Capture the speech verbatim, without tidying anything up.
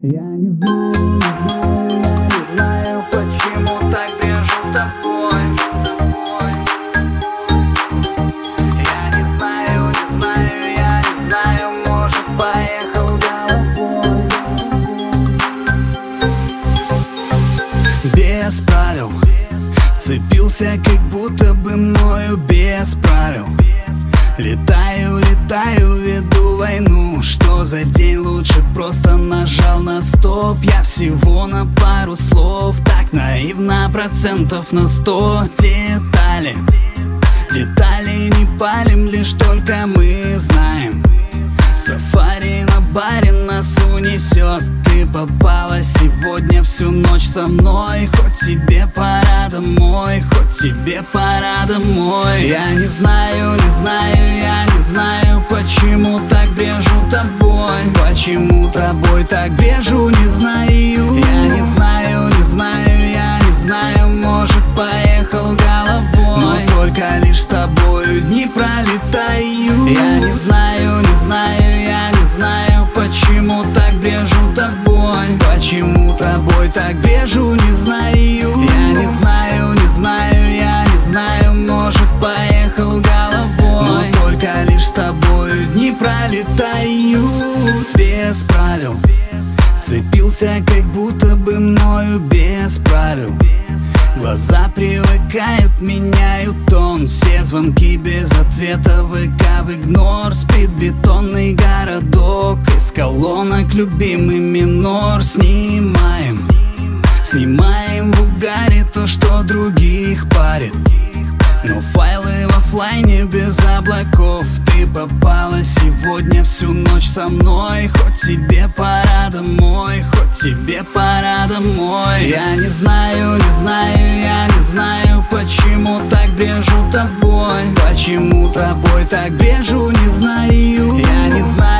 Я не знаю, не знаю, я не знаю, почему так бежу тобой. Я не знаю, не знаю, я не знаю, может, поехал головой. Без правил вцепился, как будто бы мною без правил. Летаю, летаю, веду войну. Что за день, лучше просто нажал на стоп. Я всего на пару слов, так наивно, процентов на сто. Детали, детали не палим, лишь только мы знаем. Сафари на баре нас унесет. Ты попала сегодня всю ночь со мной. Хоть тебе пора домой, хоть тебе пора домой. Я не знаю, не знаю, я не знаю, почему так бежу тобой. Почему тобой так бежу, не знаю. Я не знаю, не знаю, я не знаю, может, поехал головой. Но только лишь с тобою дни пролетаю. Я не знаю, не знаю, я не знаю, почему так бежу тобой. Почему тобой так бежу, не знаю. Я не знаю, не знаю, я не знаю, может, поехал головой. Но только лишь с тобою дни пролетают. Без правил вцепился, как будто бы мною без правил. Глаза привыкают, меняют тон. Все звонки без ответа, ВК в игнор. Спит бетонный городок, из колонок любимый минор. Снимаем, снимаем в угаре то, что других парит. Но файлы в оффлайне без облаков. Ты попала сегодня всю ночь со мной. Хоть тебе пора домой, хоть тебе пора домой. Я не знаю, не знаю, я не знаю, почему так бежу тобой. Почему тобой так бежу, не знаю. Я не знаю.